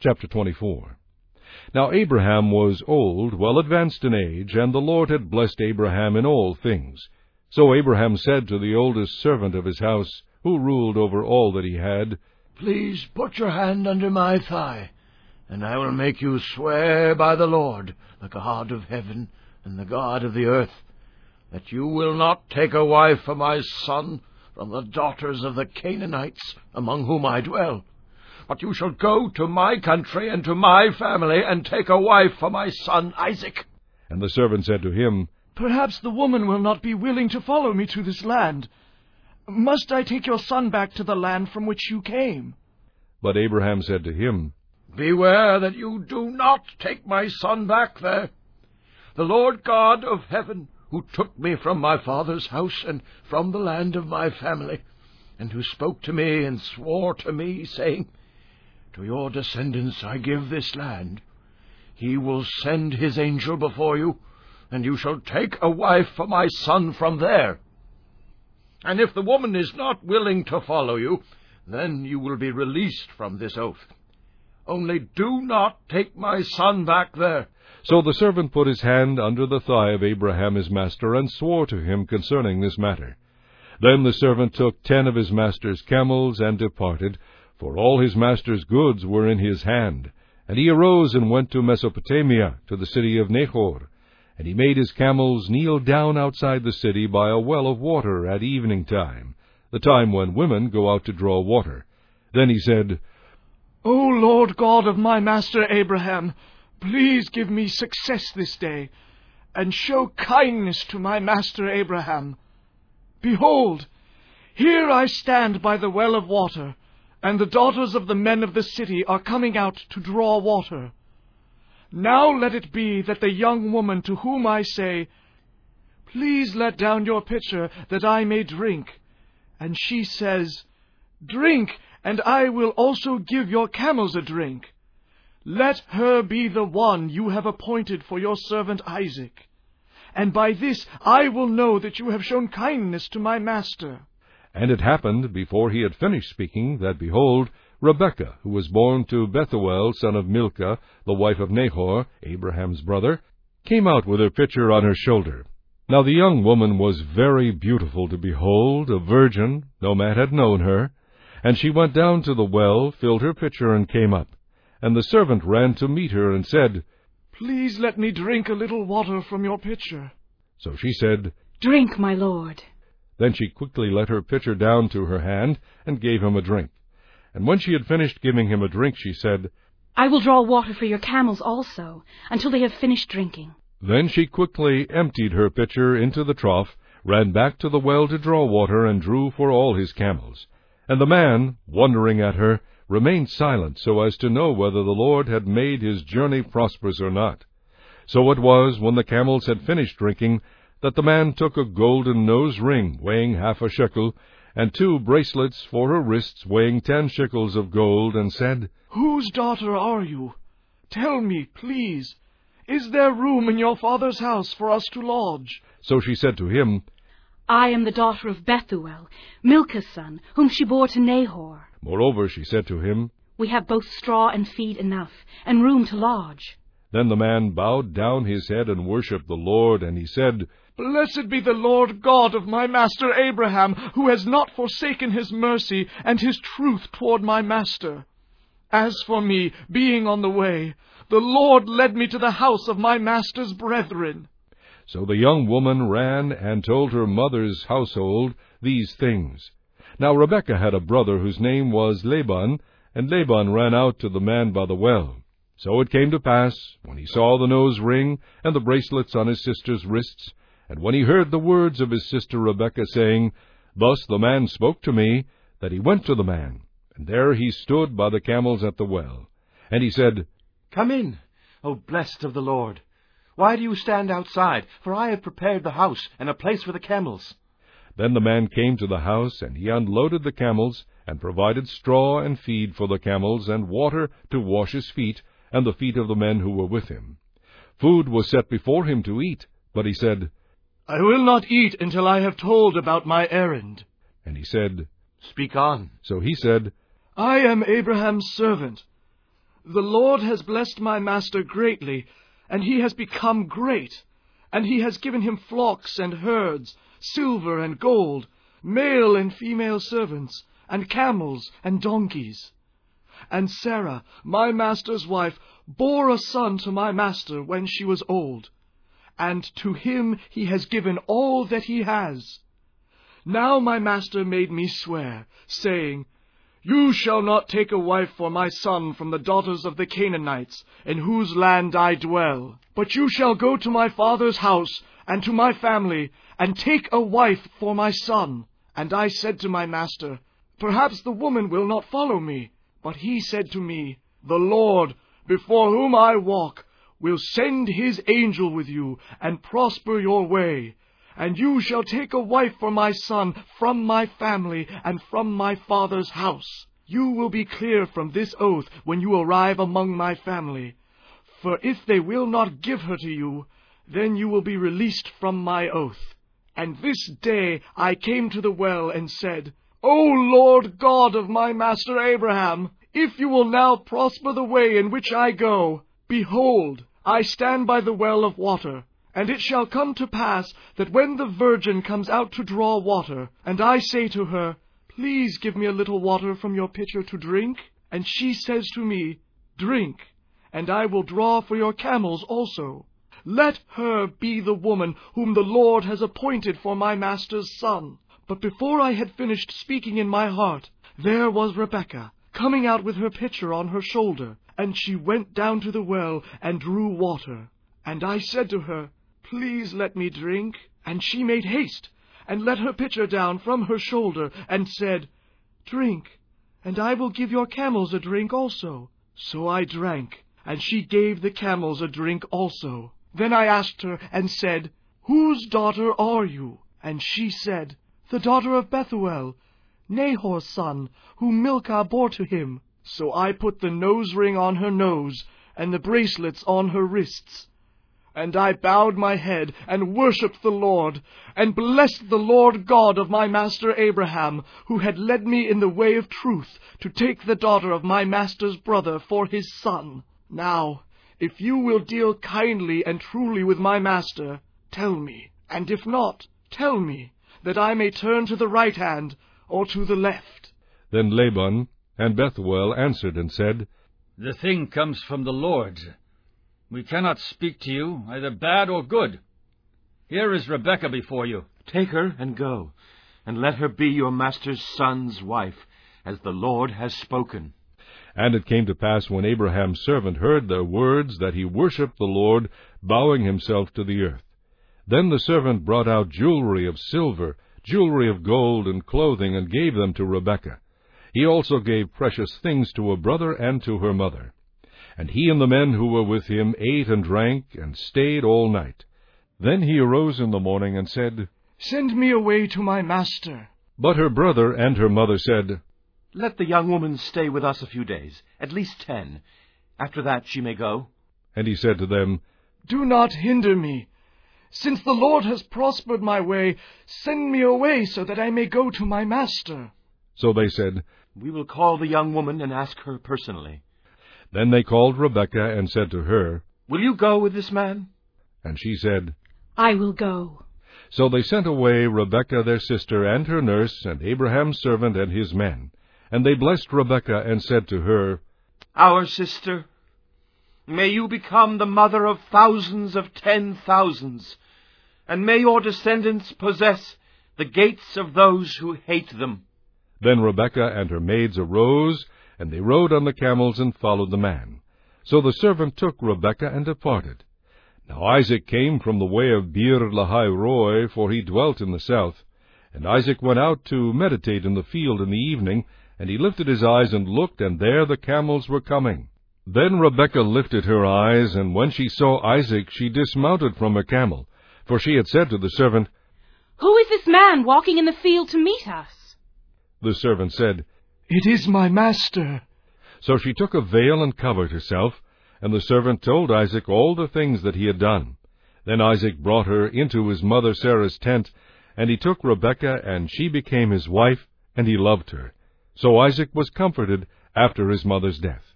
Chapter 24. Now Abraham was old, well advanced in age, and the Lord had blessed Abraham in all things. So Abraham said to the oldest servant of his house, who ruled over all that he had, Please put your hand under my thigh, and I will make you swear by the Lord, the God of heaven and the God of the earth, that you will not take a wife for my son from the daughters of the Canaanites among whom I dwell. But you shall go to my country and to my family, and take a wife for my son Isaac. And the servant said to him, Perhaps the woman will not be willing to follow me to this land. Must I take your son back to the land from which you came? But Abraham said to him, Beware that you do not take my son back there. The Lord God of heaven, who took me from my father's house and from the land of my family, and who spoke to me and swore to me, saying, To your descendants I give this land. He will send his angel before you, and you shall take a wife for my son from there. And if the woman is not willing to follow you, then you will be released from this oath. Only do not take my son back there. So the servant put his hand under the thigh of Abraham his master, and swore to him concerning this matter. Then the servant took 10 of his master's camels, and departed, for all his master's goods were in his hand. And he arose and went to Mesopotamia, to the city of Nahor. And he made his camels kneel down outside the city by a well of water at evening time, the time when women go out to draw water. Then he said, O Lord God of my master Abraham, please give me success this day, and show kindness to my master Abraham. Behold, here I stand by the well of water, and the daughters of the men of the city are coming out to draw water. Now let it be that the young woman to whom I say, Please let down your pitcher, that I may drink, and she says, Drink, and I will also give your camels a drink. Let her be the one you have appointed for your servant Isaac. And by this I will know that you have shown kindness to my master. And it happened, before he had finished speaking, that, behold, Rebekah, who was born to Bethuel, son of Milcah, the wife of Nahor, Abraham's brother, came out with her pitcher on her shoulder. Now the young woman was very beautiful to behold, a virgin, no man had known her. And she went down to the well, filled her pitcher, and came up. And the servant ran to meet her, and said, Please let me drink a little water from your pitcher. So she said, Drink, my lord. Then she quickly let her pitcher down to her hand, and gave him a drink. And when she had finished giving him a drink, she said, I will draw water for your camels also, until they have finished drinking. Then she quickly emptied her pitcher into the trough, ran back to the well to draw water, and drew for all his camels. And the man, wondering at her, remained silent, so as to know whether the Lord had made his journey prosperous or not. So it was, when the camels had finished drinking, that the man took a golden nose ring, weighing 1/2 shekel, and 2 bracelets for her wrists, weighing 10 shekels of gold, and said, Whose daughter are you? Tell me, please, is there room in your father's house for us to lodge? So she said to him, I am the daughter of Bethuel, Milcah's son, whom she bore to Nahor. Moreover, she said to him, We have both straw and feed enough, and room to lodge. Then the man bowed down his head and worshipped the Lord, and he said, Blessed be the Lord God of my master Abraham, who has not forsaken his mercy and his truth toward my master. As for me, being on the way, the Lord led me to the house of my master's brethren. So the young woman ran and told her mother's household these things. Now Rebekah had a brother whose name was Laban, and Laban ran out to the man by the well. So it came to pass, when he saw the nose ring and the bracelets on his sister's wrists, and when he heard the words of his sister Rebekah, saying, Thus the man spoke to me, that he went to the man, and there he stood by the camels at the well. And he said, Come in, O blessed of the Lord. Why do you stand outside? For I have prepared the house and a place for the camels. Then the man came to the house, and he unloaded the camels, and provided straw and feed for the camels, and water to wash his feet, and the feet of the men who were with him. Food was set before him to eat, but he said, I will not eat until I have told about my errand. And he said, Speak on. So he said, I am Abraham's servant. The Lord has blessed my master greatly, and he has become great, and he has given him flocks and herds, silver and gold, male and female servants, and camels and donkeys. And Sarah, my master's wife, bore a son to my master when she was old, and to him he has given all that he has. Now my master made me swear, saying, You shall not take a wife for my son from the daughters of the Canaanites, in whose land I dwell, but you shall go to my father's house and to my family, and take a wife for my son. And I said to my master, Perhaps the woman will not follow me. But he said to me, The Lord, before whom I walk, will send his angel with you, and prosper your way. And you shall take a wife for my son from my family and from my father's house. You will be clear from this oath when you arrive among my family. For if they will not give her to you, then you will be released from my oath. And this day I came to the well and said, O Lord God of my master Abraham, if you will now prosper the way in which I go, behold, I stand by the well of water. And it shall come to pass that when the virgin comes out to draw water, and I say to her, Please give me a little water from your pitcher to drink, and she says to me, Drink, and I will draw for your camels also. Let her be the woman whom the Lord has appointed for my master's son. But before I had finished speaking in my heart, there was Rebekah, coming out with her pitcher on her shoulder, and she went down to the well and drew water. And I said to her, Please let me drink. And she made haste, and let her pitcher down from her shoulder, and said, Drink, and I will give your camels a drink also. So I drank, and she gave the camels a drink also. Then I asked her, and said, Whose daughter are you? And she said, The daughter of Bethuel, Nahor's son, whom Milcah bore to him. So I put the nose ring on her nose, and the bracelets on her wrists. And I bowed my head, and worshipped the Lord, and blessed the Lord God of my master Abraham, who had led me in the way of truth, to take the daughter of my master's brother for his son. Now, if you will deal kindly and truly with my master, tell me, and if not, tell me, that I may turn to the right hand, or to the left. Then Laban and Bethuel answered and said, The thing comes from the Lord. We cannot speak to you, either bad or good. Here is Rebekah before you. Take her and go, and let her be your master's son's wife, as the Lord has spoken. And it came to pass, when Abraham's servant heard their words, that he worshipped the Lord, bowing himself to the earth. Then the servant brought out jewelry of silver, jewelry of gold, and clothing, and gave them to Rebekah. He also gave precious things to her brother and to her mother. And he and the men who were with him ate and drank, and stayed all night. Then he arose in the morning and said, Send me away to my master. But her brother and her mother said, Let the young woman stay with us a few days, at least 10. After that she may go. And he said to them, Do not hinder me. Since the Lord has prospered my way, send me away so that I may go to my master. So they said, We will call the young woman and ask her personally. Then they called Rebekah and said to her, Will you go with this man? And she said, I will go. So they sent away Rebekah their sister and her nurse, and Abraham's servant and his men. And they blessed Rebekah and said to her, Our sister, may you become the mother of thousands of 10,000s, and may your descendants possess the gates of those who hate them. Then Rebekah and her maids arose, and they rode on the camels and followed the man. So the servant took Rebekah and departed. Now Isaac came from the way of Beer-lahai-roi, for he dwelt in the south. And Isaac went out to meditate in the field in the evening, and he lifted his eyes and looked, and there the camels were coming. Then Rebekah lifted her eyes, and when she saw Isaac, she dismounted from her camel. For she had said to the servant, Who is this man walking in the field to meet us? The servant said, It is my master. So she took a veil and covered herself, and the servant told Isaac all the things that he had done. Then Isaac brought her into his mother Sarah's tent, and he took Rebekah, and she became his wife, and he loved her. So Isaac was comforted after his mother's death.